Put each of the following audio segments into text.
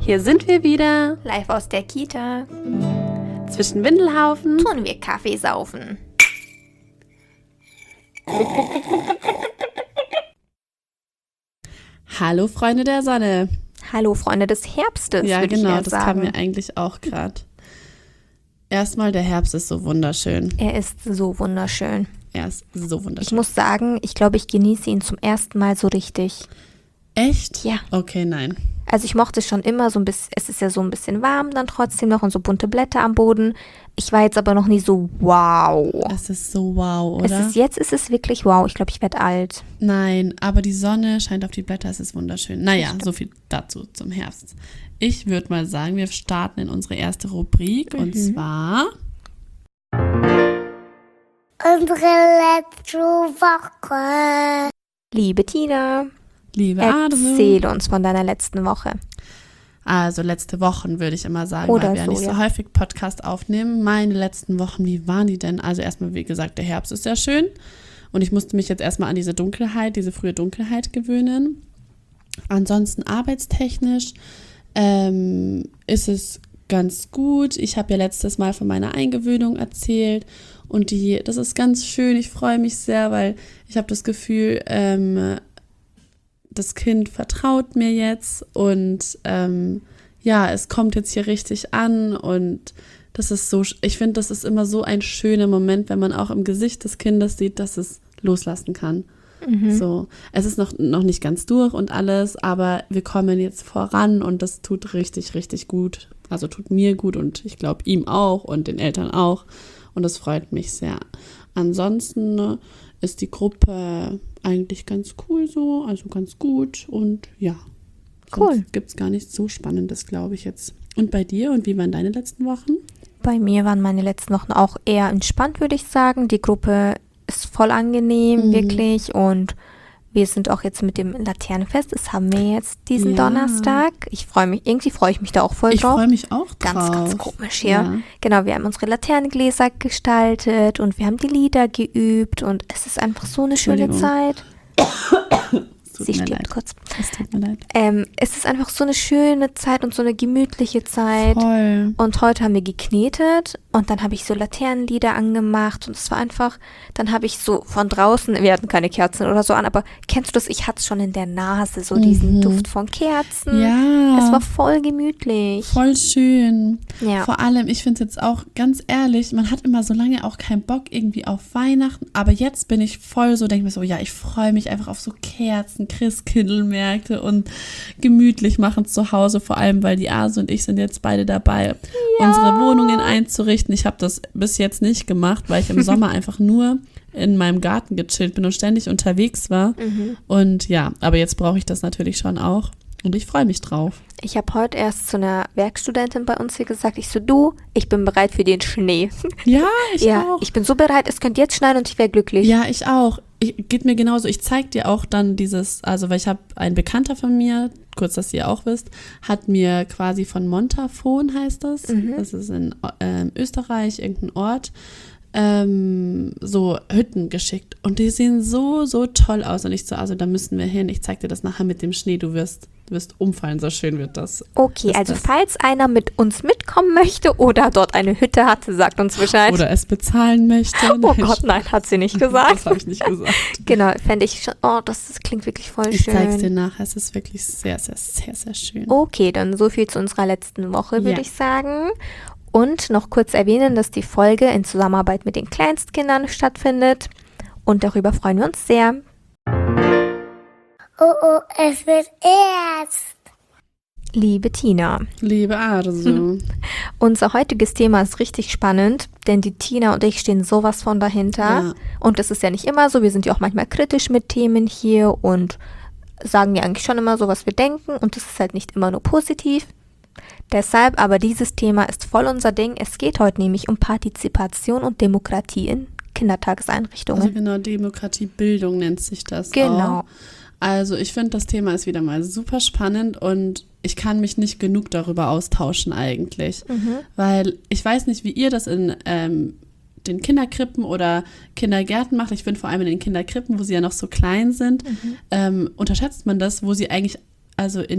Hier sind wir wieder. Live aus der Kita. Zwischen Windelhaufen Tun wir Kaffee saufen. Hallo Freunde der Sonne. Hallo Freunde des Herbstes. Ja, würde genau, ich eher das sagen. kam mir eigentlich auch gerade. Erstmal, der Herbst ist so wunderschön. Er ist so wunderschön. Er ist so Ich wunderschön. muss sagen, ich glaube, ich genieße ihn zum ersten Mal so richtig. Echt? Ja. Okay, nein. Also ich mochte es schon immer so ein bisschen, es ist ja so ein bisschen warm dann trotzdem noch und so bunte Blätter am Boden. Ich war jetzt aber noch nie so wow. Es ist so wow, oder? Jetzt ist es wirklich wow. Ich glaube, ich werde alt. Nein, aber die Sonne scheint auf die Blätter, es ist wunderschön. Naja, so viel dazu zum Herbst. Ich würde mal sagen, wir starten in unsere erste Rubrik und zwar Unsere letzte Woche. Liebe Tina, Liebe Adel. erzähle uns von deiner letzten Woche. Also letzte Wochen würde ich immer sagen, Oder weil wir ja so, nicht so ja. häufig Podcast aufnehmen. Meine letzten Wochen, wie waren die denn? Also erstmal, wie gesagt, der Herbst ist sehr schön und ich musste mich jetzt erstmal an diese Dunkelheit, diese frühe Dunkelheit gewöhnen. Ansonsten arbeitstechnisch ist es ganz gut. Ich habe ja letztes Mal von meiner Eingewöhnung erzählt und das ist ganz schön. Ich freue mich sehr, weil ich habe das Gefühl, das Kind vertraut mir jetzt und ja, es kommt jetzt hier richtig an und das ist so, ich finde, das ist immer so ein schöner Moment, wenn man auch im Gesicht des Kindes sieht, dass es loslassen kann. So, es ist noch nicht ganz durch und alles, aber wir kommen jetzt voran und das tut richtig, richtig gut. Also tut mir gut und ich glaube ihm auch und den Eltern auch und das freut mich sehr. Ansonsten ist die Gruppe eigentlich ganz cool so, also ganz gut und ja. Cool. Gibt es gar nichts so Spannendes, glaube ich jetzt. Und bei dir? Und wie waren deine letzten Wochen? Bei mir waren meine letzten Wochen auch eher entspannt, würde ich sagen. Die Gruppe ist voll angenehm, wirklich. Und wir sind auch jetzt mit dem Laternenfest. Das haben wir jetzt diesen Donnerstag. Irgendwie freue ich mich da auch voll Ich drauf. freue mich auch drauf. Ganz, ganz komisch hier. Ja. Genau, wir haben unsere Laternengläser gestaltet und wir haben die Lieder geübt und es ist einfach so eine schöne Entschuldigung. Zeit. Tut Sie mir stirbt leid. kurz. Es tut mir leid. Es ist einfach so eine schöne Zeit und so eine gemütliche Zeit. Voll. Und heute haben wir geknetet und dann habe ich so Laternenlieder angemacht und es war einfach, dann habe ich so von draußen, wir hatten keine Kerzen oder so an, aber kennst du das? Ich hatte es schon in der Nase, so diesen Duft von Kerzen. Ja. Es war voll gemütlich. Voll schön. Ja. Vor allem, ich finde es jetzt auch ganz ehrlich, man hat immer so lange auch keinen Bock irgendwie auf Weihnachten, aber jetzt bin ich voll so, denke mir so, ja, ich freue mich einfach auf so Kerzen, Christkindlmärkte und gemütlich machen zu Hause, vor allem, weil die Ase und ich sind jetzt beide dabei, unsere Wohnungen einzurichten. Ich habe das bis jetzt nicht gemacht, weil ich im Sommer einfach nur in meinem Garten gechillt bin und ständig unterwegs war. Und ja, aber jetzt brauche ich das natürlich schon auch. Und ich freue mich drauf. Ich habe heute erst zu einer Werkstudentin bei uns hier gesagt, ich bin bereit für den Schnee. Ja, ich Ja, auch. ich bin so bereit, es könnte jetzt schneien und ich wäre glücklich. Ja, ich auch. Geht mir genauso. Ich zeig dir auch dann weil ich habe ein Bekannter von mir, kurz, dass ihr auch wisst, hat mir quasi von Montafon heißt das. Das ist in Österreich, irgendein Ort, so Hütten geschickt. Und die sehen so, so toll aus. Und ich so, also da müssen wir hin. Ich zeig dir das nachher mit dem Schnee. Du wirst umfallen, so schön wird das. Okay, ist also das. falls einer mit uns mitkommen möchte oder dort eine Hütte hat, sagt uns Bescheid. Oder es bezahlen möchte. Oh Gott, nein, hat sie nicht gesagt. Das habe ich nicht gesagt. Genau, fände ich schon, das klingt wirklich voll Ich schön. zeig's dir nachher. Es ist wirklich sehr, sehr, sehr, sehr schön. Okay, dann so viel zu unserer letzten Woche, würde Ja. ich sagen. Und noch kurz erwähnen, dass die Folge in Zusammenarbeit mit den Kleinstkindern stattfindet. Und darüber freuen wir uns sehr. Oh, es wird ernst. Liebe Tina, Liebe Arso. unser heutiges Thema ist richtig spannend, denn die Tina und ich stehen sowas von dahinter. Ja. Und das ist ja nicht immer so, wir sind ja auch manchmal kritisch mit Themen hier und sagen ja eigentlich schon immer so, was wir denken und das ist halt nicht immer nur positiv. Deshalb aber dieses Thema ist voll unser Ding. Es geht heute nämlich um Partizipation und Demokratie in Kindertageseinrichtungen. Also genau, Demokratiebildung nennt sich das Genau. auch. Also ich finde, das Thema ist wieder mal super spannend und ich kann mich nicht genug darüber austauschen eigentlich. Weil ich weiß nicht, wie ihr das in den Kinderkrippen oder Kindergärten macht. Ich finde vor allem in den Kinderkrippen, wo sie ja noch so klein sind, unterschätzt man das, wo sie eigentlich also in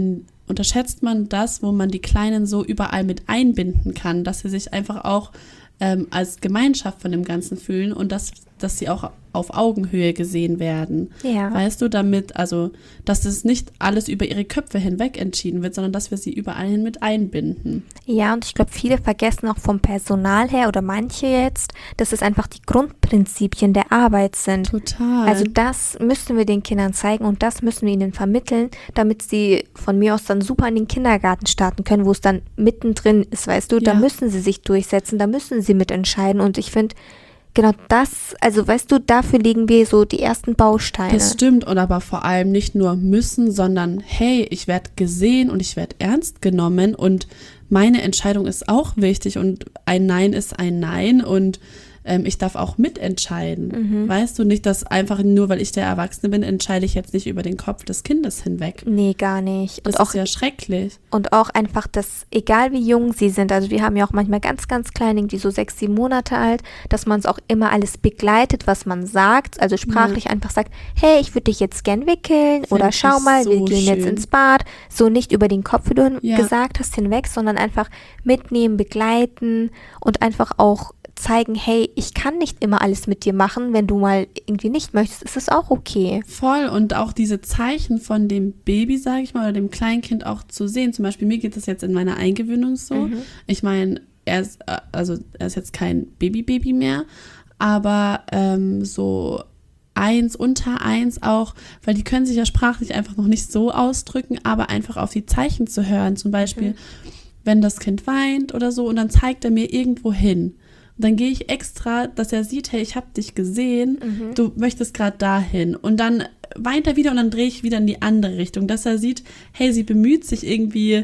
unterschätzt man das, wo man die Kleinen so überall mit einbinden kann, dass sie sich einfach auch als Gemeinschaft von dem Ganzen fühlen und dass sie auch auf Augenhöhe gesehen werden. Ja. Weißt du, damit, also, dass es nicht alles über ihre Köpfe hinweg entschieden wird, sondern dass wir sie überall hin mit einbinden. Ja, und ich glaube, viele vergessen auch vom Personal her oder manche jetzt, dass es einfach die Grundprinzipien der Arbeit sind. Total. Also das müssen wir den Kindern zeigen und das müssen wir ihnen vermitteln, damit sie von mir aus dann super in den Kindergarten starten können, wo es dann mittendrin ist, weißt du, da Ja. müssen sie sich durchsetzen, da müssen sie mitentscheiden und ich finde, genau das, also weißt du, dafür legen wir so die ersten Bausteine. Das stimmt, und aber vor allem nicht nur müssen, sondern hey, ich werde gesehen und ich werde ernst genommen und meine Entscheidung ist auch wichtig und ein Nein ist ein Nein und ich darf auch mitentscheiden. Weißt du, nicht, dass einfach nur, weil ich der Erwachsene bin, entscheide ich jetzt nicht über den Kopf des Kindes hinweg. Nee, gar nicht. Das Und auch ist ja schrecklich. Und auch einfach, dass, egal wie jung sie sind, also wir haben ja auch manchmal ganz, ganz klein, irgendwie so 6, 7 Monate alt, dass man es auch immer alles begleitet, was man sagt, also sprachlich einfach sagt, hey, ich würde dich jetzt gern wickeln oder Find schau ich mal, so wir gehen jetzt schön. ins Bad, so nicht über den Kopf, wie du Ja. gesagt hast, hinweg, sondern einfach mitnehmen, begleiten und einfach auch zeigen, hey, ich kann nicht immer alles mit dir machen, wenn du mal irgendwie nicht möchtest, ist es auch okay. Voll, und auch diese Zeichen von dem Baby, sage ich mal, oder dem Kleinkind auch zu sehen. Zum Beispiel, mir geht das jetzt in meiner Eingewöhnung so. Ich meine, er ist jetzt kein Baby mehr, aber so unter 1 auch, weil die können sich ja sprachlich einfach noch nicht so ausdrücken, aber einfach auf die Zeichen zu hören. Zum Beispiel, wenn das Kind weint oder so und dann zeigt er mir irgendwo hin. Und dann gehe ich extra, dass er sieht, hey, ich habe dich gesehen, du möchtest gerade dahin. Und dann weint er wieder und dann drehe ich wieder in die andere Richtung, dass er sieht, hey, sie bemüht sich irgendwie,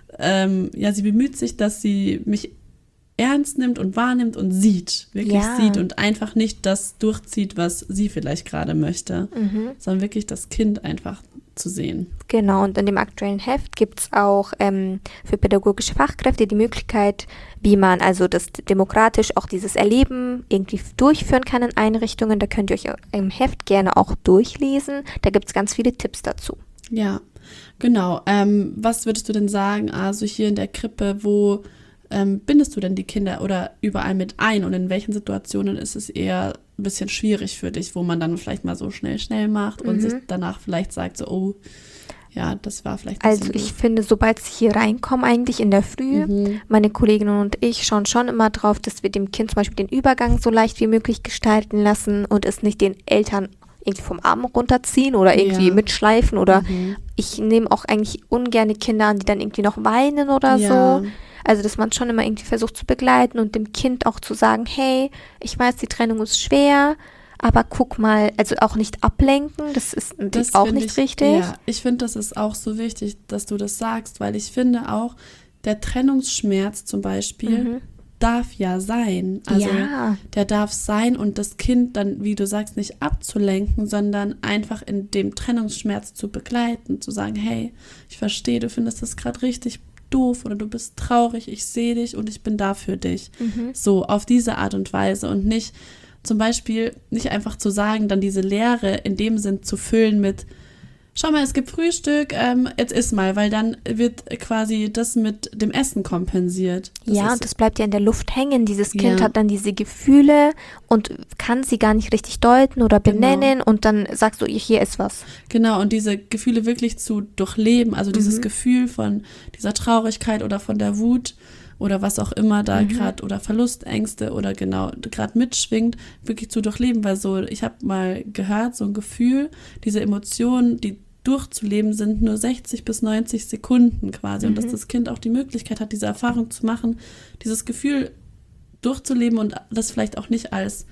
sie bemüht sich, dass sie mich ernst nimmt und wahrnimmt und wirklich Ja. sieht und einfach nicht das durchzieht, was sie vielleicht gerade möchte, sondern wirklich das Kind einfach zu sehen. Genau, und in dem aktuellen Heft gibt es auch für pädagogische Fachkräfte die Möglichkeit, wie man also das demokratisch auch dieses Erleben irgendwie durchführen kann in Einrichtungen. Da könnt ihr euch im Heft gerne auch durchlesen. Da gibt es ganz viele Tipps dazu. Ja, genau. Was würdest du denn sagen, also hier in der Krippe, wo bindest du denn die Kinder oder überall mit ein und in welchen Situationen ist es eher ein bisschen schwierig für dich, wo man dann vielleicht mal so schnell macht und sich danach vielleicht sagt so, oh, ja, das war vielleicht ein Also bisschen ich finde, sobald sie hier reinkommen, eigentlich in der Früh, meine Kolleginnen und ich schauen schon immer drauf, dass wir dem Kind zum Beispiel den Übergang so leicht wie möglich gestalten lassen und es nicht den Eltern irgendwie vom Arm runterziehen oder irgendwie Ja. mitschleifen oder ich nehme auch eigentlich ungerne Kinder an, die dann irgendwie noch weinen oder Ja. so. Also, dass man schon immer irgendwie versucht zu begleiten und dem Kind auch zu sagen, hey, ich weiß, die Trennung ist schwer, aber guck mal, also auch nicht ablenken, das ist Das auch finde nicht ich, richtig. Ja, ich finde, das ist auch so wichtig, dass du das sagst, weil ich finde auch, der Trennungsschmerz zum Beispiel darf ja sein. Also Ja. der darf sein und das Kind dann, wie du sagst, nicht abzulenken, sondern einfach in dem Trennungsschmerz zu begleiten, zu sagen, hey, ich verstehe, du findest das gerade richtig doof oder du bist traurig, ich sehe dich und ich bin da für dich. So, auf diese Art und Weise und nicht zum Beispiel nicht einfach zu sagen, dann diese Leere in dem Sinn zu füllen mit, schau mal, es gibt Frühstück, jetzt iss mal, weil dann wird quasi das mit dem Essen kompensiert. Ja, ist- und das bleibt ja in der Luft hängen. Dieses Kind Ja. hat dann diese Gefühle und kann sie gar nicht richtig deuten oder benennen und dann sagst du, hier ist was. Genau, und diese Gefühle wirklich zu durchleben, also dieses Gefühl von dieser Traurigkeit oder von der Wut oder was auch immer da gerade oder Verlustängste oder genau gerade mitschwingt, wirklich zu durchleben, weil so, ich habe mal gehört, so ein Gefühl, diese Emotionen, die durchzuleben, sind nur 60 bis 90 Sekunden quasi und dass das Kind auch die Möglichkeit hat, diese Erfahrung zu machen, dieses Gefühl durchzuleben und das vielleicht auch nicht als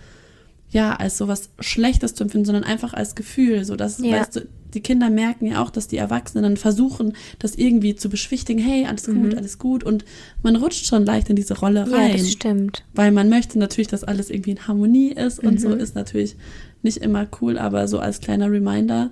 sowas Schlechtes zu empfinden, sondern einfach als Gefühl, so dass, Ja. weißt du, die Kinder merken ja auch, dass die Erwachsenen dann versuchen, das irgendwie zu beschwichtigen, hey, alles gut und man rutscht schon leicht in diese Rolle Ja, rein, das stimmt. weil man möchte natürlich, dass alles irgendwie in Harmonie ist und so ist natürlich nicht immer cool, aber so als kleiner Reminder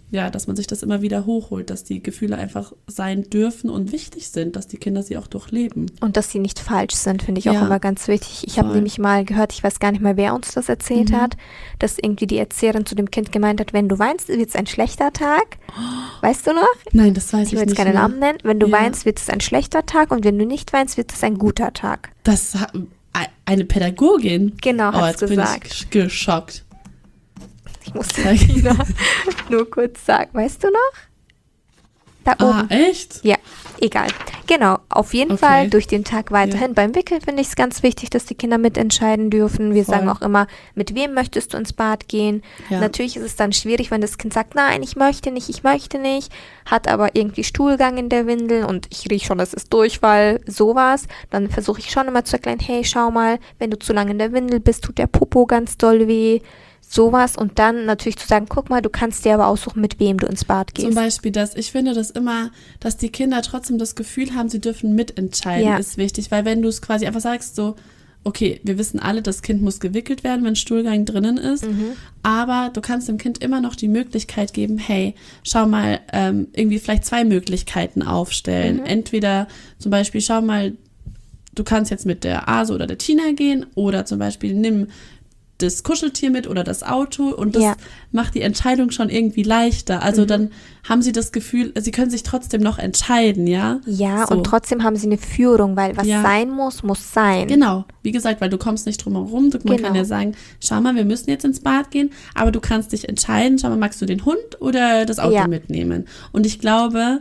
dass man sich das immer wieder hochholt, dass die Gefühle einfach sein dürfen und wichtig sind, dass die Kinder sie auch durchleben. Und dass sie nicht falsch sind, finde ich auch Ja. immer ganz wichtig. Ich habe Voll. nämlich mal gehört, ich weiß gar nicht mehr, wer uns das erzählt hat, dass irgendwie die Erzieherin zu dem Kind gemeint hat, wenn du weinst, wird es ein schlechter Tag. Weißt du noch? Nein, das weiß Ich ich will jetzt nicht keine mehr. Namen nennen. Wenn du Ja. weinst, wird es ein schlechter Tag und wenn du nicht weinst, wird es ein guter Tag. Eine Pädagogin? Genau, Oh, hat's jetzt bin gesagt. ich geschockt. Ich muss Tina nur kurz sagen. Weißt du noch? Da Ah, oben. echt? Ja, egal. Genau, auf jeden Okay. Fall durch den Tag weiterhin. Beim Wickeln finde ich es ganz wichtig, dass die Kinder mitentscheiden dürfen. Wir Voll. sagen auch immer, mit wem möchtest du ins Bad gehen? Ja. Natürlich ist es dann schwierig, wenn das Kind sagt, nein, ich möchte nicht, hat aber irgendwie Stuhlgang in der Windel und ich rieche schon, das ist Durchfall, sowas. Dann versuche ich schon immer zu erklären, hey, schau mal, wenn du zu lange in der Windel bist, tut der Popo ganz doll weh. Sowas und dann natürlich zu sagen, guck mal, du kannst dir aber aussuchen, mit wem du ins Bad gehst. Zum Beispiel das, ich finde das immer, dass die Kinder trotzdem das Gefühl haben, sie dürfen mitentscheiden, Ja. ist wichtig, weil wenn du es quasi einfach sagst so, okay, wir wissen alle, das Kind muss gewickelt werden, wenn Stuhlgang drinnen ist, aber du kannst dem Kind immer noch die Möglichkeit geben, hey, schau mal, irgendwie vielleicht 2 Möglichkeiten aufstellen. Entweder zum Beispiel, schau mal, du kannst jetzt mit der Ase oder der Tina gehen oder zum Beispiel nimm das Kuscheltier mit oder das Auto und das Ja. macht die Entscheidung schon irgendwie leichter. Also dann haben sie das Gefühl, sie können sich trotzdem noch entscheiden, ja? Ja, So. und trotzdem haben sie eine Führung, weil was Ja. sein muss, muss sein. Genau, wie gesagt, weil du kommst nicht drum herum. Man Genau. kann ja sagen, schau mal, wir müssen jetzt ins Bad gehen, aber du kannst dich entscheiden, schau mal, magst du den Hund oder das Auto Ja. mitnehmen? Und ich glaube,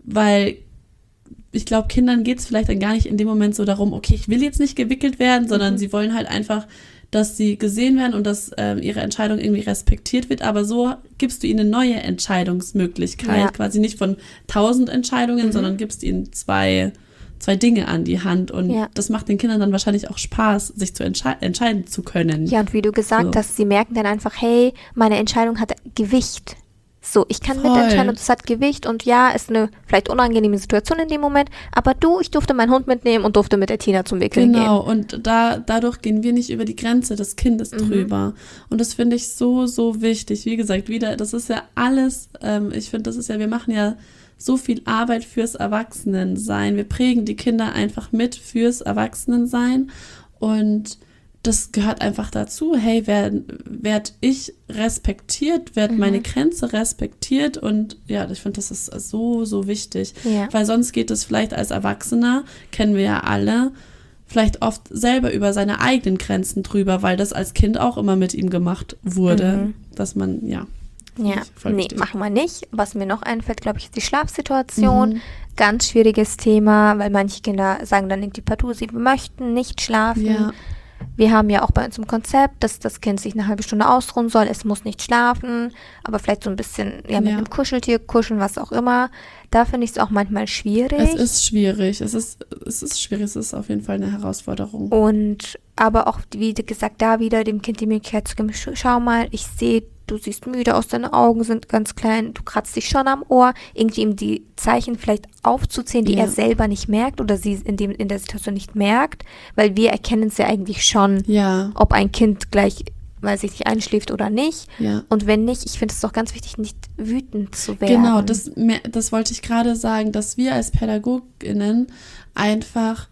Kindern geht es vielleicht dann gar nicht in dem Moment so darum, okay, ich will jetzt nicht gewickelt werden, sondern sie wollen halt einfach, dass sie gesehen werden und dass ihre Entscheidung irgendwie respektiert wird, aber so gibst du ihnen eine neue Entscheidungsmöglichkeit, Ja. quasi nicht von 1000 Entscheidungen, sondern gibst ihnen zwei Dinge an die Hand und Ja. das macht den Kindern dann wahrscheinlich auch Spaß, sich zu entscheiden zu können. Ja, und wie du gesagt So. hast, sie merken dann einfach, hey, meine Entscheidung hat Gewicht. So, ich kann Voll. mitentscheiden und es hat Gewicht und ja, ist eine vielleicht unangenehme Situation in dem Moment, aber ich durfte meinen Hund mitnehmen und durfte mit der Tina zum Wickeln Genau, und dadurch gehen wir nicht über die Grenze des Kindes drüber. Und das finde ich so, so wichtig. Wie gesagt, das ist ja alles, ich finde, wir machen ja so viel Arbeit fürs Erwachsenensein. Wir prägen die Kinder einfach mit fürs Erwachsenensein und das gehört einfach dazu. Hey, werd ich respektiert, werd meine Grenze respektiert und ja, ich finde, das ist so, so wichtig. Ja. Weil sonst geht es vielleicht als Erwachsener, kennen wir ja alle, vielleicht oft selber über seine eigenen Grenzen drüber, weil das als Kind auch immer mit ihm gemacht wurde, dass man, ja. Ja, Voll nee, wichtig. machen wir nicht. Was mir noch einfällt, glaube ich, ist die Schlafsituation. Ganz schwieriges Thema, weil manche Kinder sagen dann irgendwie partout, sie möchten nicht schlafen. Ja. Wir haben ja auch bei uns im Konzept, dass das Kind sich eine halbe Stunde ausruhen soll. Es muss nicht schlafen, aber vielleicht so ein bisschen mit Ja. einem Kuscheltier kuscheln, was auch immer. Da finde ich es auch manchmal schwierig. Es ist schwierig. Es ist schwierig. Es ist auf jeden Fall eine Herausforderung. Und aber auch, wie gesagt, da wieder dem Kind die Möglichkeit zu geben, schau mal, ich sehe, du siehst müde aus, deine Augen sind ganz klein, du kratzt dich schon am Ohr, irgendwie ihm die Zeichen vielleicht aufzuzählen, die Ja. er selber nicht merkt oder sie in der Situation nicht merkt, weil wir erkennen es ja eigentlich schon, Ja, ob ein Kind gleich, weiß ich nicht, einschläft oder nicht. ja. Und wenn nicht, ich finde es doch ganz wichtig, nicht wütend zu werden. Genau, das wollte ich gerade sagen, dass wir als PädagogInnen einfach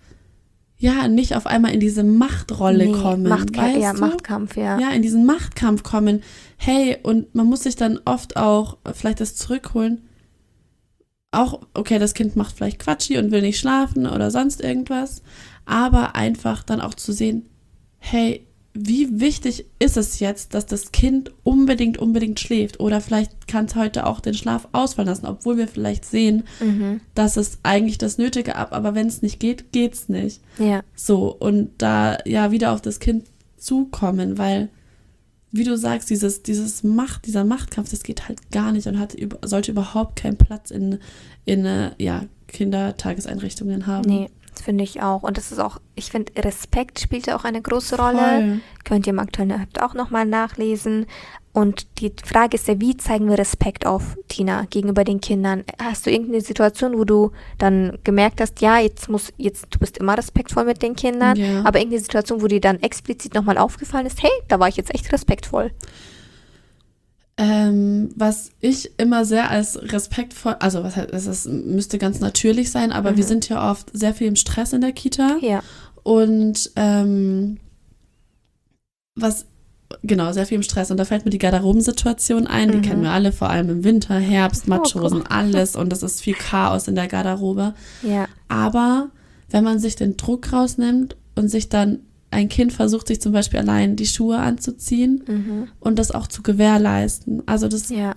nicht auf einmal in diese Machtrolle kommen. weißt du? Machtkampf, ja. Ja, in diesen Machtkampf kommen. Hey, und man muss sich dann oft auch vielleicht das zurückholen. Auch, okay, das Kind macht vielleicht Quatschi und will nicht schlafen oder sonst irgendwas, aber einfach dann auch zu sehen, hey, wie wichtig ist es jetzt, dass das Kind unbedingt schläft oder vielleicht kann es heute auch den Schlaf ausfallen lassen, obwohl wir vielleicht sehen, dass es eigentlich das Nötige aber wenn es nicht geht, geht's nicht. Ja. So, und da wieder auf das Kind zukommen, weil, wie du sagst, dieser Machtkampf, das geht halt gar nicht und sollte überhaupt keinen Platz in Kindertageseinrichtungen haben. Nee, das finde ich auch. Und das ist auch, ich finde, Respekt spielt ja auch eine große Rolle. Voll. Könnt ihr im aktuellen Heft auch nochmal nachlesen. Und die Frage ist ja, wie zeigen wir Respekt auf, Tina, gegenüber den Kindern? Hast du irgendeine Situation, wo du dann gemerkt hast, ja, du bist immer respektvoll mit den Kindern, Ja. aber irgendeine Situation, wo dir dann explizit nochmal aufgefallen ist, hey, da war ich jetzt echt respektvoll. Was ich immer sehr als respektvoll, also was heißt, es müsste ganz natürlich sein, aber wir sind ja oft sehr viel im Stress in der Kita. Ja. Und sehr viel im Stress. Und da fällt mir die Garderobensituation ein, die kennen wir alle, vor allem im Winter, Herbst, Matschhosen, alles. Und es ist viel Chaos in der Garderobe. Ja. Aber wenn man sich den Druck rausnimmt und sich dann ein Kind versucht, sich zum Beispiel allein die Schuhe anzuziehen und das auch zu gewährleisten. Also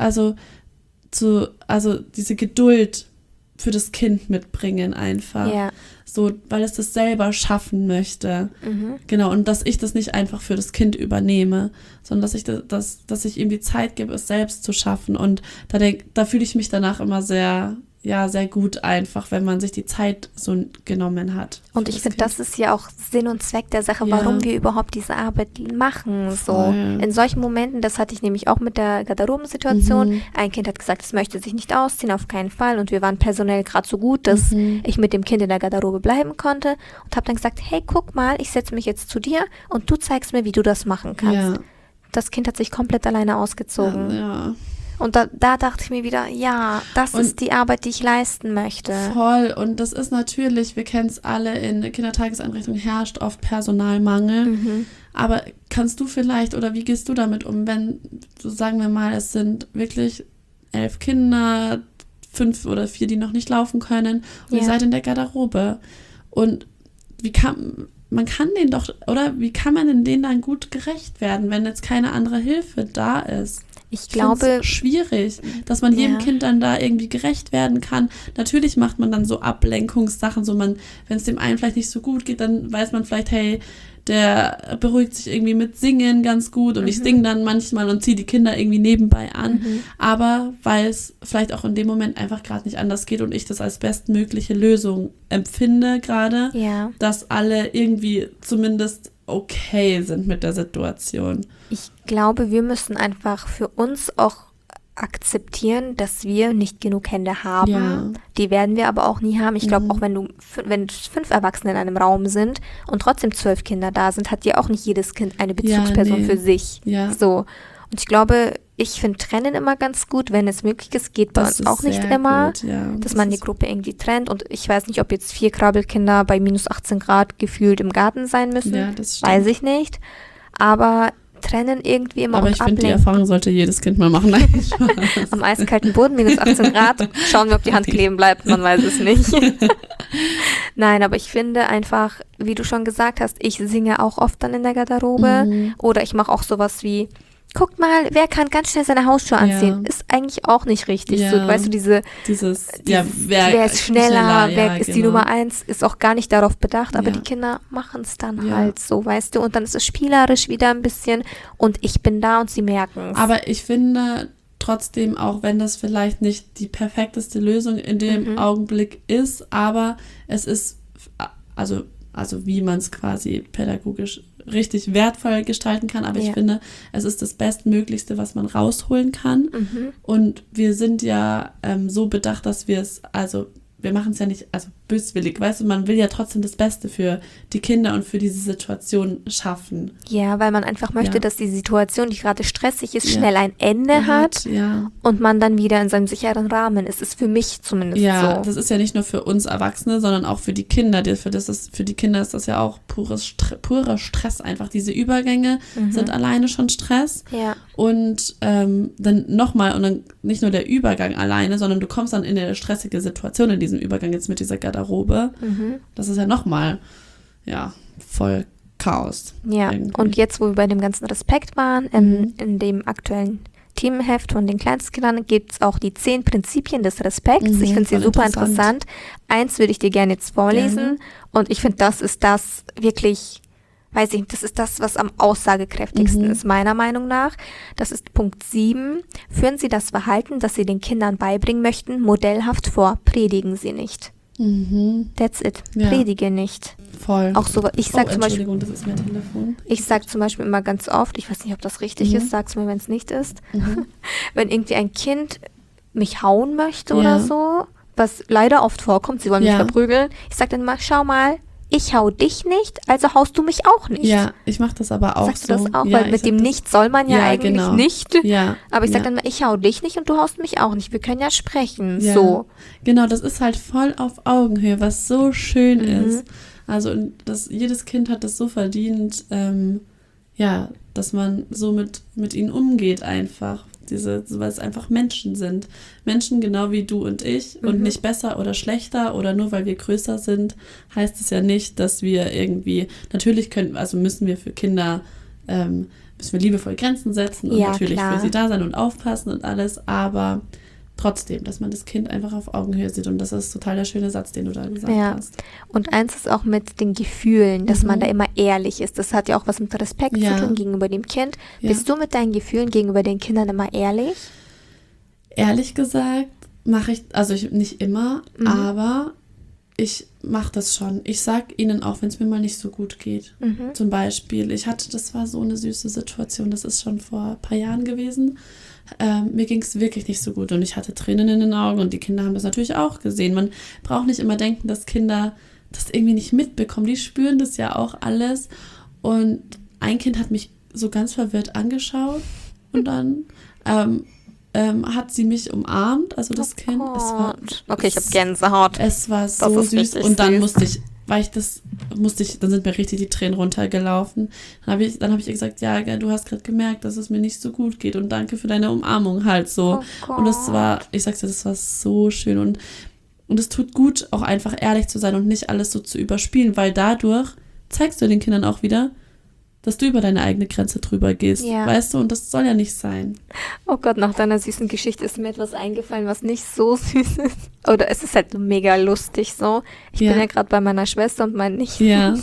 diese Geduld für das Kind mitbringen einfach. Ja. So, weil es das selber schaffen möchte. Genau, und dass ich das nicht einfach für das Kind übernehme, sondern dass ich ihm die Zeit gebe, es selbst zu schaffen. Und da fühle ich mich danach immer sehr gut einfach, wenn man sich die Zeit so genommen hat. Und ich finde, das ist ja auch Sinn und Zweck der Sache, warum wir überhaupt diese Arbeit machen. So Voll. in solchen Momenten, das hatte ich nämlich auch mit der Garderobensituation. Ein Kind hat gesagt, es möchte sich nicht ausziehen, auf keinen Fall. Und wir waren personell gerade so gut, dass ich mit dem Kind in der Garderobe bleiben konnte und habe dann gesagt, hey, guck mal, ich setze mich jetzt zu dir und du zeigst mir, wie du das machen kannst. Ja. Das Kind hat sich komplett alleine ausgezogen. Ja. Und da dachte ich mir wieder, ja, das ist die Arbeit, die ich leisten möchte. Voll. Und das ist natürlich, wir kennen es alle, in Kindertageseinrichtungen herrscht oft Personalmangel. Aber kannst du vielleicht, oder wie gehst du damit um, wenn, so sagen wir mal, es sind wirklich 11 Kinder, 5 oder 4, die noch nicht laufen können und ihr seid in der Garderobe. Und wie kann man denn denen dann gut gerecht werden, wenn jetzt keine andere Hilfe da ist? Ich glaube, schwierig, dass man jedem Kind dann da irgendwie gerecht werden kann. Natürlich macht man dann so Ablenkungssachen, wenn es dem einen vielleicht nicht so gut geht, dann weiß man vielleicht, hey, der beruhigt sich irgendwie mit Singen ganz gut und ich singe dann manchmal und ziehe die Kinder irgendwie nebenbei an. Aber weil es vielleicht auch in dem Moment einfach gerade nicht anders geht und ich das als bestmögliche Lösung empfinde gerade, dass alle irgendwie zumindest okay sind mit der Situation. Ich glaube, wir müssen einfach für uns auch akzeptieren, dass wir nicht genug Hände haben. Ja. Die werden wir aber auch nie haben. Ich glaube, auch wenn 5 Erwachsene in einem Raum sind und trotzdem 12 Kinder da sind, hat ja auch nicht jedes Kind eine Bezugsperson für sich. Ja. So. Und ich glaube, ich finde Trennen immer ganz gut, wenn es möglich ist. Geht bei uns auch nicht immer, gut, dass man die Gruppe irgendwie trennt. Und ich weiß nicht, ob jetzt 4 Krabbelkinder bei minus 18 Grad gefühlt im Garten sein müssen. Ja, das stimmt. Weiß ich nicht. Aber trennen irgendwie immer aber und ich finde, die ablenken. Erfahrung sollte jedes Kind mal machen. Nein, Am eiskalten Boden, minus 18 Grad. Schauen wir, ob die Hand kleben bleibt. Man weiß es nicht. Nein, aber ich finde einfach, wie du schon gesagt hast, ich singe auch oft dann in der Garderobe. Oder ich mache auch sowas wie, guckt mal, wer kann ganz schnell seine Hausschuhe anziehen? Ist eigentlich auch nicht richtig. Ja. So, weißt du, wer ist schneller, wer ist die Nummer 1, ist auch gar nicht darauf bedacht, aber die Kinder machen es dann halt so, weißt du, und dann ist es spielerisch wieder ein bisschen und ich bin da und sie merken es. Aber ich finde trotzdem, auch wenn das vielleicht nicht die perfekteste Lösung in dem Augenblick ist, aber es ist, also wie man es quasi pädagogisch richtig wertvoll gestalten kann, aber ich finde, es ist das Bestmöglichste, was man rausholen kann. Und wir sind ja so bedacht, dass wir machen es ja nicht, böswillig, weißt du, man will ja trotzdem das Beste für die Kinder und für diese Situation schaffen. Ja, weil man einfach möchte, dass die Situation, die gerade stressig ist, schnell ein Ende hat und man dann wieder in seinem sicheren Rahmen ist. Ist für mich zumindest so. Ja, das ist ja nicht nur für uns Erwachsene, sondern auch für die Kinder. Für die Kinder ist das ja auch purer Stress einfach. Diese Übergänge sind alleine schon Stress. Ja. Und dann nochmal, und dann nicht nur der Übergang alleine, sondern du kommst dann in eine stressige Situation in diesem Übergang jetzt mit dieser Garderobe. Das ist ja nochmal, voll Chaos. Ja, irgendwie. und jetzt, wo wir bei dem ganzen Respekt waren, in dem aktuellen Themenheft von den Kleinstkindern gibt es auch die 10 Prinzipien des Respekts. Ich finde sie super interessant. 1 würde ich dir gerne jetzt vorlesen. Und ich finde, das ist das wirklich, weiß ich nicht, das ist das, was am aussagekräftigsten ist, meiner Meinung nach. Das ist Punkt 7. Führen Sie das Verhalten, das Sie den Kindern beibringen möchten, modellhaft vor. Predigen Sie nicht. That's it. Ja. Predige nicht. Voll. Auch so, ich sag zum Beispiel, Entschuldigung, das ist mein Telefon. ich sage zum Beispiel immer ganz oft, ich weiß nicht, ob das richtig ist, sag's mir, wenn es nicht ist, wenn irgendwie ein Kind mich hauen möchte oder so, was leider oft vorkommt, sie wollen mich verprügeln, ich sage dann immer, schau mal, ich hau dich nicht, also haust du mich auch nicht. Ja, ich mache das aber auch Sagst so. du das auch? Ja, Weil ich mit sag dem das- Nicht soll man ja eigentlich genau. nicht. Ja. Aber ich sag ja. dann mal, ich hau dich nicht und du haust mich auch nicht. Wir können ja sprechen. Ja. So. Genau, das ist halt voll auf Augenhöhe, was so schön Mhm. ist. Also und jedes Kind hat das so verdient, dass man so mit ihnen umgeht einfach. Weil es einfach Menschen sind. Menschen genau wie du und ich und nicht besser oder schlechter oder nur weil wir größer sind, heißt es ja nicht, dass wir irgendwie, natürlich müssen wir für Kinder, müssen wir liebevoll Grenzen setzen und Ja, natürlich klar. für sie da sein und aufpassen und alles, aber trotzdem, dass man das Kind einfach auf Augenhöhe sieht und das ist total der schöne Satz, den du da gesagt Ja. hast. Und eins ist auch mit den Gefühlen, dass man da immer ehrlich ist. Das hat ja auch was mit Respekt Ja. zu tun gegenüber dem Kind. Ja. Bist du mit deinen Gefühlen gegenüber den Kindern immer ehrlich? Ehrlich gesagt mache ich nicht immer, aber ich mache das schon. Ich sag ihnen auch, wenn es mir mal nicht so gut geht. Zum Beispiel, das war so eine süße Situation, das ist schon vor ein paar Jahren gewesen. Mir ging es wirklich nicht so gut und ich hatte Tränen in den Augen und die Kinder haben das natürlich auch gesehen. Man braucht nicht immer denken, dass Kinder das irgendwie nicht mitbekommen. Die spüren das ja auch alles. Und ein Kind hat mich so ganz verwirrt angeschaut und dann hat sie mich umarmt, also das Kind. Okay, ich habe Gänsehaut. Es war Das so ist süß richtig und dann süß. dann sind mir richtig die Tränen runtergelaufen. Dann habe ich ihr gesagt, ja, gell, du hast gerade gemerkt, dass es mir nicht so gut geht und danke für deine Umarmung halt so. Oh Und das war so schön und es tut gut, auch einfach ehrlich zu sein und nicht alles so zu überspielen, weil dadurch zeigst du den Kindern auch wieder, dass du über deine eigene Grenze drüber gehst, Ja. weißt du, und das soll ja nicht sein. Oh Gott, nach deiner süßen Geschichte ist mir etwas eingefallen, was nicht so süß ist. Oder es ist halt mega lustig so. Ich Ja. bin ja gerade bei meiner Schwester und meinen Nichten. Ja.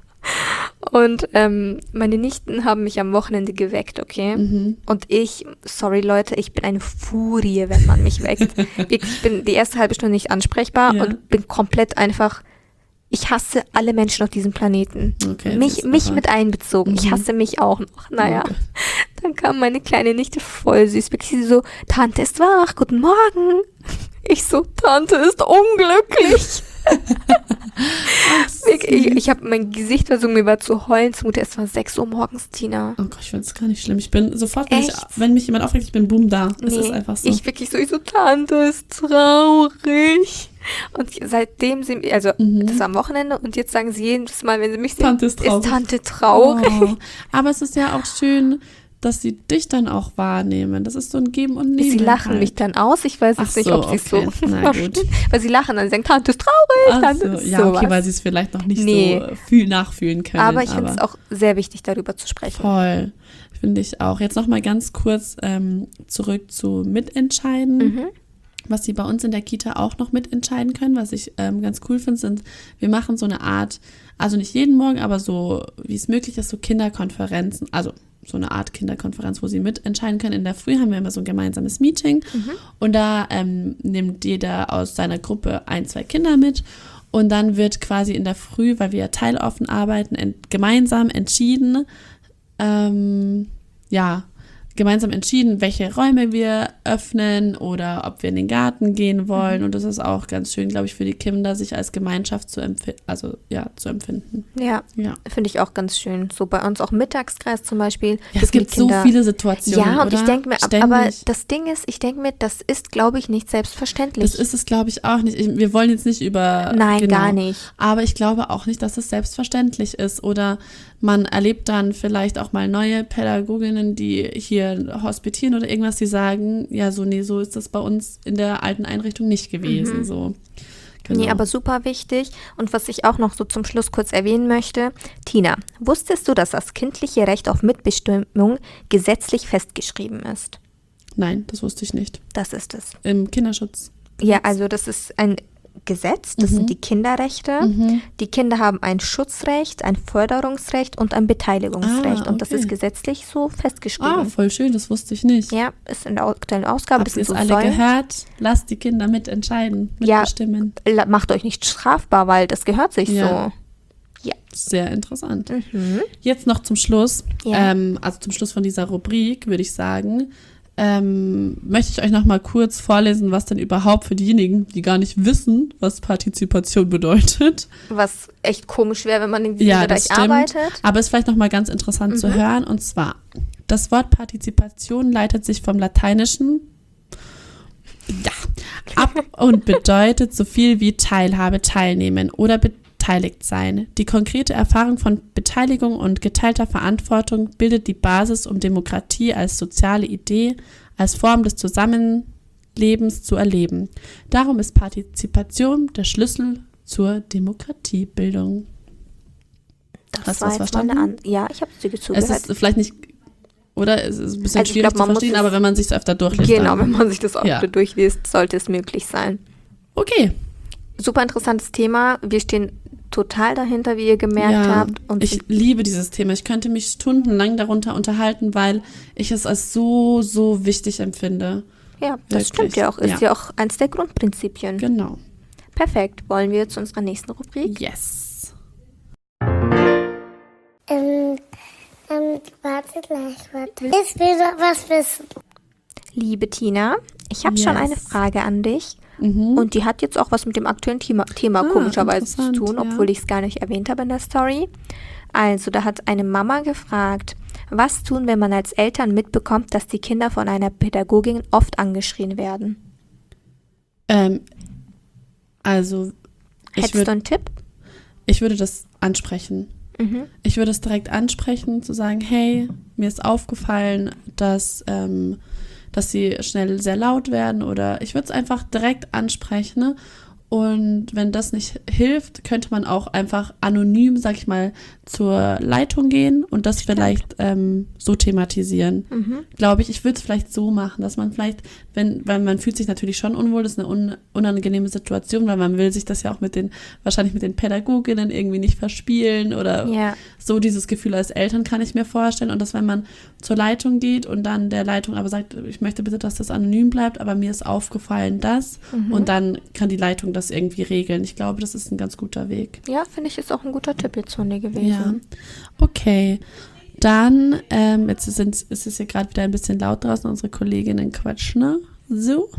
Und meine Nichten haben mich am Wochenende geweckt, okay? Und sorry Leute, ich bin eine Furie, wenn man mich weckt. Wirklich, ich bin die erste halbe Stunde nicht ansprechbar Ja. und bin komplett einfach, ich hasse alle Menschen auf diesem Planeten. Okay, mich mit einbezogen. Ich hasse mich auch noch. Naja, Oh Gott. dann kam meine kleine Nichte voll süß. Wirklich sie so, Tante ist wach, guten Morgen. Ich so, Tante ist unglücklich. Ich habe mein Gesicht versucht, mir war zu heulen zumute. Es war 6 Uhr morgens, Tina. Oh Gott, ich finde es gar nicht schlimm. Ich bin sofort, Echt? wenn mich jemand aufregt, ich bin boom da. Es ist einfach so. Ich so, Tante ist traurig. Und seitdem das war am Wochenende und jetzt sagen sie jedes Mal, wenn sie mich sehen, Tante ist traurig. Tante traurig. Oh. Aber es ist ja auch schön, dass sie dich dann auch wahrnehmen. Das ist so ein Geben und Nehmen. Sie lachen halt. mich dann aus. Ich weiß jetzt Ach nicht, so, ob sie es okay. so Na verstehen. gut. Weil sie lachen dann, sie sagen, Tante ist traurig, Ach Tante so. ist Ja, okay, sowas. weil sie es vielleicht noch nicht Nee. so viel nachfühlen können. Aber ich finde es auch sehr wichtig, darüber zu sprechen. Voll. Finde ich auch. Jetzt nochmal ganz kurz zurück zu Mitentscheiden. Was sie bei uns in der Kita auch noch mitentscheiden können, was ich ganz cool finde, wir machen so eine Art, also nicht jeden Morgen, aber so, wie es möglich ist, so Kinderkonferenzen, also so eine Art Kinderkonferenz, wo sie mitentscheiden können. In der Früh haben wir immer so ein gemeinsames Meeting und da nimmt jeder aus seiner Gruppe 1, 2 Kinder mit und dann wird quasi in der Früh, weil wir ja teiloffen arbeiten, gemeinsam entschieden, gemeinsam entschieden, welche Räume wir öffnen oder ob wir in den Garten gehen wollen. Und das ist auch ganz schön, glaube ich, für die Kinder, sich als Gemeinschaft zu empfinden. Ja, Ja. finde ich auch ganz schön. So bei uns auch Mittagskreis zum Beispiel. Ja, es gibt so viele Situationen, Ja, und oder? ich denke mir, Ständig. aber das Ding ist, ich denke mir, das ist, glaube ich, nicht selbstverständlich. Das ist es, glaube ich, auch nicht. Wir wollen jetzt nicht über... Nein, genau. gar nicht. Aber ich glaube auch nicht, dass es selbstverständlich ist. Oder man erlebt dann vielleicht auch mal neue Pädagoginnen, die hier hospitieren oder irgendwas, die sagen, ja, so ist das bei uns in der alten Einrichtung nicht gewesen. So. Genau. Nee, aber super wichtig. Und was ich auch noch so zum Schluss kurz erwähnen möchte. Tina, wusstest du, dass das kindliche Recht auf Mitbestimmung gesetzlich festgeschrieben ist? Nein, das wusste ich nicht. Das ist es. Im Kinderschutz. Ja, also das ist ein Gesetz, das sind die Kinderrechte. Die Kinder haben ein Schutzrecht, ein Förderungsrecht und ein Beteiligungsrecht. Und das okay. ist gesetzlich so Ah, festgeschrieben. voll schön, das wusste ich nicht. Ja, ist in der aktuellen Ausgabe. Habt Das ihr sind es so alle Säulen. gehört? Lasst die Kinder mitentscheiden, Ja. mitbestimmen. Macht euch nicht strafbar, weil das gehört sich Ja. so. Ja. Sehr interessant. Jetzt noch zum Schluss, Ja. also zum Schluss von dieser Rubrik, würde ich sagen, möchte ich euch noch mal kurz vorlesen, was denn überhaupt für diejenigen, die gar nicht wissen, was Partizipation bedeutet. Was echt komisch wäre, wenn man in diesem Ja, Bereich das stimmt. arbeitet. Aber ist vielleicht noch mal ganz interessant zu hören. Und zwar, das Wort Partizipation leitet sich vom Lateinischen ab und bedeutet so viel wie Teilhabe, teilnehmen oder beteiligt sein. Die konkrete Erfahrung von Beteiligung und geteilter Verantwortung bildet die Basis, um Demokratie als soziale Idee, als Form des Zusammenlebens zu erleben. Darum ist Partizipation der Schlüssel zur Demokratiebildung. Hast du das verstanden? Ja, ich habe es dir Es zugehört. ist vielleicht nicht, oder? Es ist ein bisschen Also ich schwierig glaub, man zu muss verstehen, es- aber wenn man sich es öfter durchliest. Genau, dann. wenn man sich das auch Ja. durchliest, sollte es möglich sein. Okay. Super interessantes Thema. Wir stehen total dahinter, wie ihr gemerkt habt. Und ich liebe dieses Thema. Ich könnte mich stundenlang darunter unterhalten, weil ich es als so, so wichtig empfinde. ja, das wirklich. stimmt ja auch. Ist Ja. ja auch eins der Grundprinzipien. Genau. Perfekt. Wollen wir zu unserer nächsten Rubrik? Yes. Warte gleich, warte. Ich will noch was wissen. Liebe Tina, ich habe schon Yes. eine Frage an dich. Mhm. Und die hat jetzt auch was mit dem aktuellen Thema komischerweise zu interessant, tun, ja. obwohl ich es gar nicht erwähnt habe in der Story. Also, da hat eine Mama gefragt, was tun, wenn man als Eltern mitbekommt, dass die Kinder von einer Pädagogin oft angeschrien werden? Also, Hättest du einen Tipp? ich würde das ansprechen. Mhm. Ich würde es direkt ansprechen, zu sagen, hey, mir ist aufgefallen, dass sie schnell sehr laut werden, oder ich würde es einfach direkt ansprechen. Ne? Und wenn das nicht hilft, könnte man auch einfach anonym, sag ich mal, zur Leitung gehen und das vielleicht so thematisieren. Glaube ich würde es vielleicht so machen, dass man vielleicht, weil man fühlt sich natürlich schon unwohl, das ist eine unangenehme Situation, weil man will sich das ja auch wahrscheinlich mit den Pädagoginnen irgendwie nicht verspielen oder Ja. so dieses Gefühl als Eltern kann ich mir vorstellen. Und dass, wenn man zur Leitung geht und dann der Leitung aber sagt, ich möchte bitte, dass das anonym bleibt, aber mir ist aufgefallen, dass, und dann kann die Leitung das irgendwie regeln. Ich glaube, das ist ein ganz guter Weg. Ja, finde ich, ist auch ein guter Tipp jetzt von dir gewesen. Ja, okay. Dann, jetzt ist es hier gerade wieder ein bisschen laut draußen, unsere Kolleginnen quatschen, ne? So.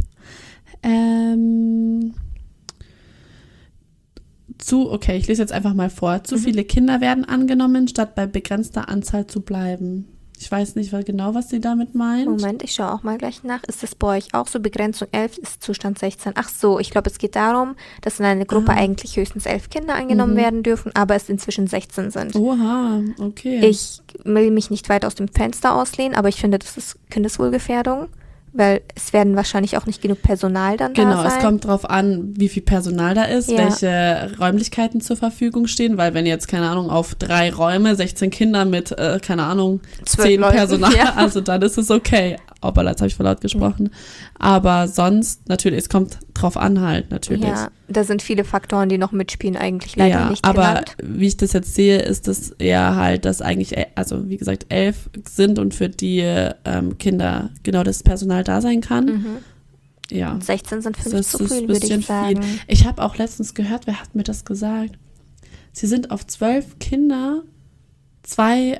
Okay, ich lese jetzt einfach mal vor. Zu viele Kinder werden angenommen, statt bei begrenzter Anzahl zu bleiben. Ich weiß nicht genau, was sie damit meint. Moment, ich schaue auch mal gleich nach. Ist das bei euch auch so? Begrenzung 11 ist Zustand 16. Ach so, ich glaube, es geht darum, dass in einer Gruppe eigentlich höchstens 11 Kinder angenommen werden dürfen, aber es inzwischen 16 sind. Oha, okay. Ich will mich nicht weit aus dem Fenster auslehnen, aber ich finde, das ist Kindeswohlgefährdung, weil es werden wahrscheinlich auch nicht genug Personal dann da Genau, sein. es kommt drauf an, wie viel Personal da ist, Ja. welche Räumlichkeiten zur Verfügung stehen, weil wenn jetzt, keine Ahnung, auf 3 Räume 16 Kinder mit, keine Ahnung, 12 10 Leuten, Personal, ja. also dann ist es okay. Aber jetzt habe ich voll laut gesprochen. Aber sonst, natürlich, es kommt drauf an halt, natürlich. Ja, da sind viele Faktoren, die noch mitspielen, eigentlich leider Ja, nicht aber genannt. wie ich das jetzt sehe, ist das eher halt, dass eigentlich, also wie gesagt, 11 sind und für die Kinder genau das Personal da sein kann. Ja. Und 16 sind für mich Das zu ist ein viel, würde bisschen ich sagen. viel. Ich habe auch letztens gehört, wer hat mir das gesagt? Sie sind auf 12 Kinder, zwei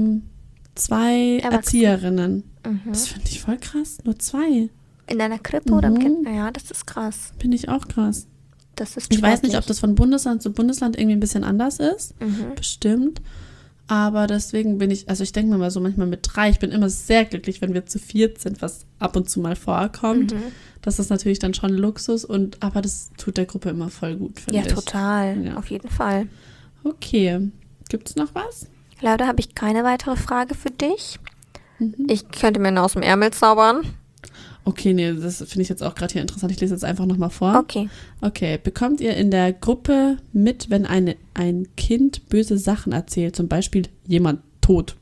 Erzieherinnen. Das finde ich voll krass. Nur 2. In einer Krippe oder im Kind? Ja, das ist krass. Finde ich auch krass. Das ist Ich weiß nicht, ob sportlich. das von Bundesland zu Bundesland irgendwie ein bisschen anders ist. Mhm. Bestimmt. Aber deswegen bin ich, also ich denke mir mal so manchmal mit 3, ich bin immer sehr glücklich, wenn wir zu 4 sind, was ab und zu mal vorkommt. Das ist natürlich dann schon Luxus, aber das tut der Gruppe immer voll gut, finde Ja, ich. total. Ja. Auf jeden Fall. Okay. Gibt es noch was? Leider habe ich keine weitere Frage für dich. Ich könnte mir eine aus dem Ärmel zaubern. Okay, nee, das finde ich jetzt auch gerade hier interessant. Ich lese jetzt einfach nochmal vor. Okay. Okay, bekommt ihr in der Gruppe mit, wenn ein Kind böse Sachen erzählt, zum Beispiel jemand tot?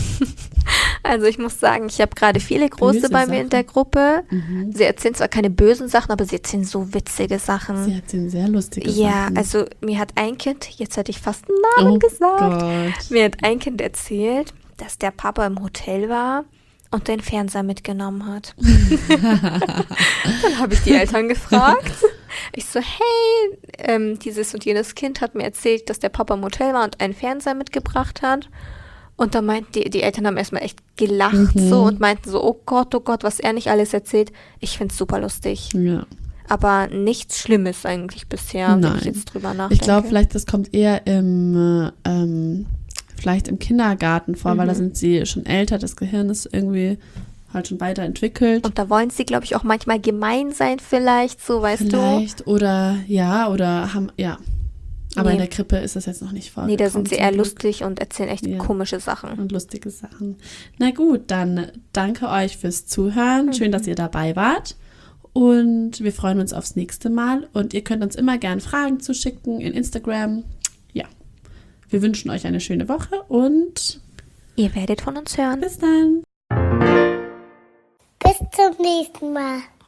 Also ich muss sagen, ich habe gerade viele Große Böse bei mir in Sachen. der Gruppe. Sie erzählen zwar keine bösen Sachen, aber sie erzählen so witzige Sachen. Sie erzählen sehr lustige Ja, Sachen. also mir hat ein Kind, jetzt hätte ich fast einen Namen gesagt, Gott. mir hat ein Kind erzählt, dass der Papa im Hotel war und den Fernseher mitgenommen hat. Dann habe ich die Eltern gefragt. Ich so, hey, dieses und jenes Kind hat mir erzählt, dass der Papa im Hotel war und einen Fernseher mitgebracht hat. Und da meinten die Eltern haben erstmal echt gelacht so und meinten so, oh Gott, was er nicht alles erzählt. Ich find's super lustig. Ja. Aber nichts Schlimmes eigentlich bisher, wenn ich jetzt drüber nachdenke. Ich glaube, vielleicht das kommt eher vielleicht im Kindergarten vor, weil da sind sie schon älter, das Gehirn ist irgendwie halt schon weiterentwickelt. Und da wollen sie, glaube ich, auch manchmal gemein sein vielleicht, so, weißt du. Vielleicht, oder haben, ja. Aber Nee. in der Krippe ist das jetzt noch nicht vorgekommen. Nee, da sind sie zum eher Glück. lustig und erzählen echt komische Sachen. Und lustige Sachen. Na gut, dann danke euch fürs Zuhören. Schön, dass ihr dabei wart. Und wir freuen uns aufs nächste Mal. Und ihr könnt uns immer gerne Fragen zuschicken in Instagram. Ja, wir wünschen euch eine schöne Woche und Ihr werdet von uns hören. bis dann. Bis zum nächsten Mal.